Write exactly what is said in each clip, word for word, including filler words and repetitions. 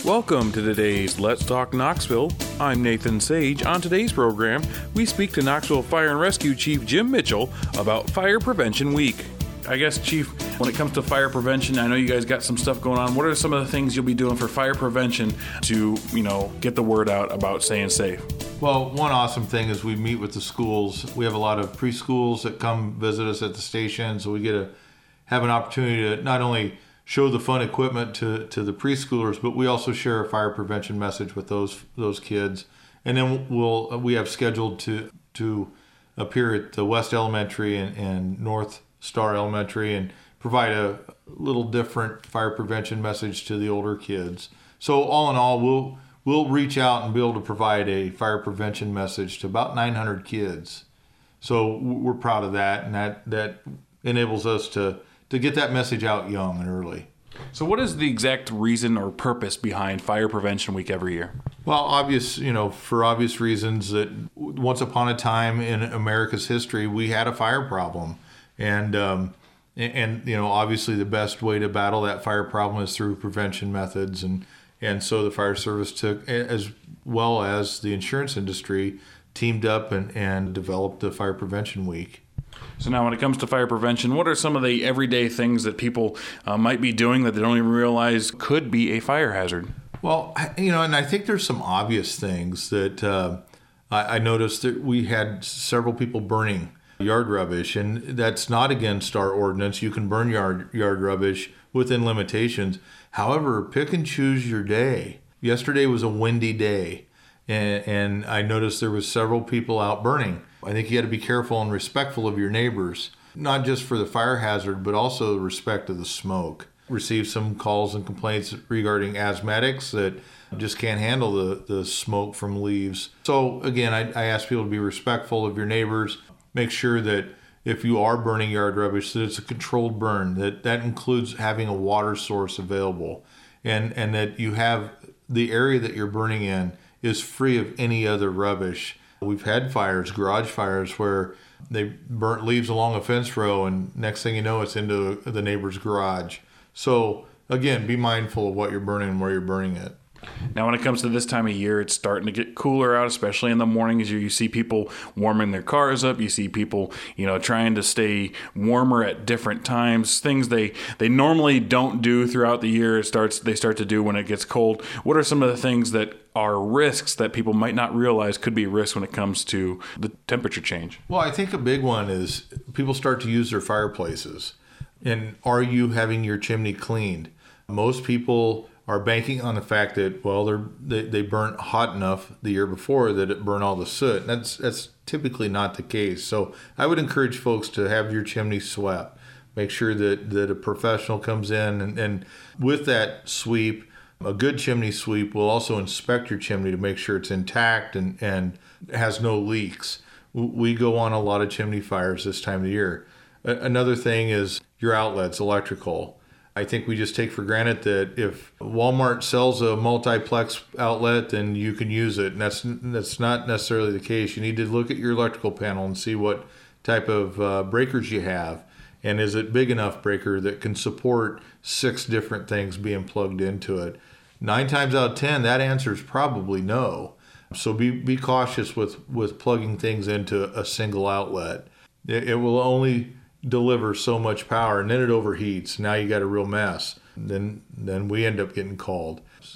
Welcome to today's Let's Talk Knoxville. I'm Nathan Sage. On today's program, we speak to Knoxville Fire and Rescue Chief Jim Mitchell about Fire Prevention Week. I guess, Chief, when it comes to fire prevention, I know you guys got some stuff going on. What are some of the things you'll be doing for fire prevention to, you know, get the word out about staying safe? Well, one awesome thing is we meet with the schools. We have a lot of preschools that come visit us at the station, so we get to have an opportunity to not only show the fun equipment to, to the preschoolers, but we also share a fire prevention message with those those kids. And then we'll we have scheduled to to appear at the West Elementary and, and North Star Elementary and provide a little different fire prevention message to the older kids. So all in all, we'll we'll reach out and be able to provide a fire prevention message to about nine hundred kids. So we're proud of that, and that that enables us to to get that message out young and early. So what is the exact reason or purpose behind Fire Prevention Week every year? Well, obvious, you know, for obvious reasons that once upon a time in America's history, we had a fire problem. And, um, and, and you know, obviously the best way to battle that fire problem is through prevention methods. And, and so the fire service took, as well as the insurance industry, teamed up and, and developed the Fire Prevention Week. So now when it comes to fire prevention, what are some of the everyday things that people uh, might be doing that they don't even realize could be a fire hazard? Well, you know, and I think there's some obvious things that uh, I, I noticed that we had several people burning yard rubbish, and that's not against our ordinance. You can burn yard yard rubbish within limitations. However, pick and choose your day. Yesterday was a windy day, and, and I noticed there was several people out burning. I think you got to be careful and respectful of your neighbors, not just for the fire hazard, but also the respect of the smoke. Received some calls and complaints regarding asthmatics that just can't handle the, the smoke from leaves. So again, I, I ask people to be respectful of your neighbors. Make sure that if you are burning yard rubbish, that it's a controlled burn, that that includes having a water source available, and, and that you have the area that you're burning in is free of any other rubbish. We've had fires, garage fires, where they burnt leaves along a fence row, and next thing you know, it's into the neighbor's garage. So again, be mindful of what you're burning and where you're burning it. Now, when it comes to this time of year, it's starting to get cooler out, especially in the mornings. You, you see people warming their cars up. You see people, you know, trying to stay warmer at different times. Things they, they normally don't do throughout the year. It starts they start to do when it gets cold. What are some of the things that are risks that people might not realize could be risks when it comes to the temperature change? Well, I think a big one is people start to use their fireplaces. And are you having your chimney cleaned? Most people are banking on the fact that, well, they're, they they burnt hot enough the year before that it burned all the soot. That's that's typically not the case. So I would encourage folks to have your chimney swept. Make sure that, that a professional comes in, and, and with that sweep, a good chimney sweep will also inspect your chimney to make sure it's intact and, and has no leaks. We go on a lot of chimney fires this time of the year. Another thing is your outlets, electrical. I think we just take for granted that if Walmart sells a multiplex outlet, then you can use it. And that's that's not necessarily the case. You need to look at your electrical panel and see what type of uh, breakers you have. And is it big enough breaker that can support six different things being plugged into it? Nine times out of ten, that answer is probably no. So be be cautious with, with plugging things into a single outlet. It, it will only deliver so much power, and then it overheats. Now you got a real mess. Then then we end up getting called.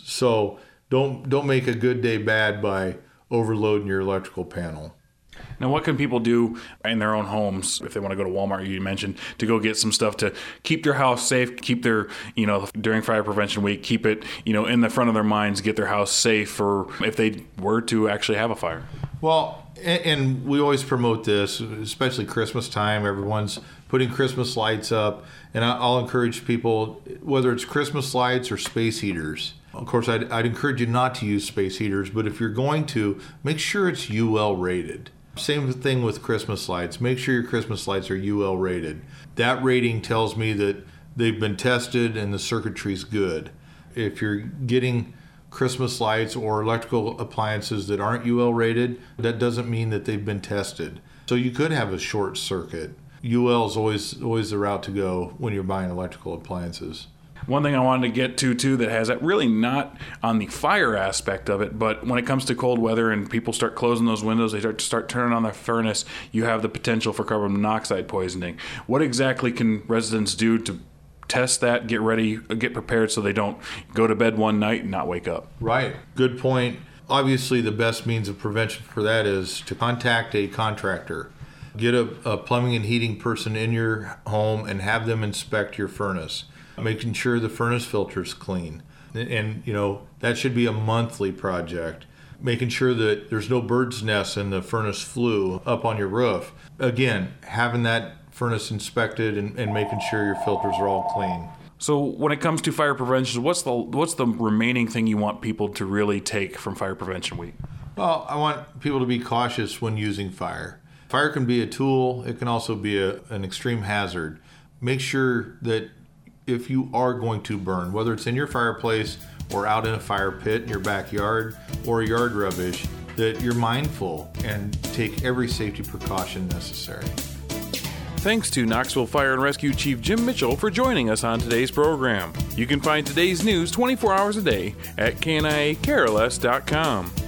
So don't don't make a good day bad by overloading your electrical panel. Now, what can people do in their own homes if they want to go to Walmart, you mentioned, to go get some stuff to keep their house safe, keep their, you know, during Fire Prevention Week, keep it, you know, in the front of their minds, get their house safe for if they were to actually have a fire? Well, and, and we always promote this, especially Christmas time. Everyone's putting Christmas lights up, and I'll encourage people, whether it's Christmas lights or space heaters. Of course, I'd, I'd encourage you not to use space heaters, but if you're going to, make sure it's U L rated. Same thing with Christmas lights. Make sure your Christmas lights are U L rated. That rating tells me that they've been tested and the circuitry's good. If you're getting Christmas lights or electrical appliances that aren't U L rated, that doesn't mean that they've been tested. So you could have a short circuit. U L is always always the route to go when you're buying electrical appliances. One thing I wanted to get to, too, that has that really not on the fire aspect of it, but when it comes to cold weather and people start closing those windows, they start to start turning on their furnace, you have the potential for carbon monoxide poisoning. What exactly can residents do to test that, get ready, get prepared so they don't go to bed one night and not wake up? Right. Good point. Obviously, the best means of prevention for that is to contact a contractor. Get a, a plumbing and heating person in your home and have them inspect your furnace, making sure the furnace filter's clean. And, you know, that should be a monthly project. Making sure that there's no bird's nests in the furnace flue up on your roof. Again, having that furnace inspected and, and making sure your filters are all clean. So when it comes to fire prevention, what's the what's the remaining thing you want people to really take from Fire Prevention Week? Well, I want people to be cautious when using fire. Fire can be a tool. It can also be a, an extreme hazard. Make sure that if you are going to burn, whether it's in your fireplace or out in a fire pit in your backyard or yard rubbish, that you're mindful and take every safety precaution necessary. Thanks to Knoxville Fire and Rescue Chief Jim Mitchell for joining us on today's program. You can find today's news twenty-four hours a day at K N I A care less dot com.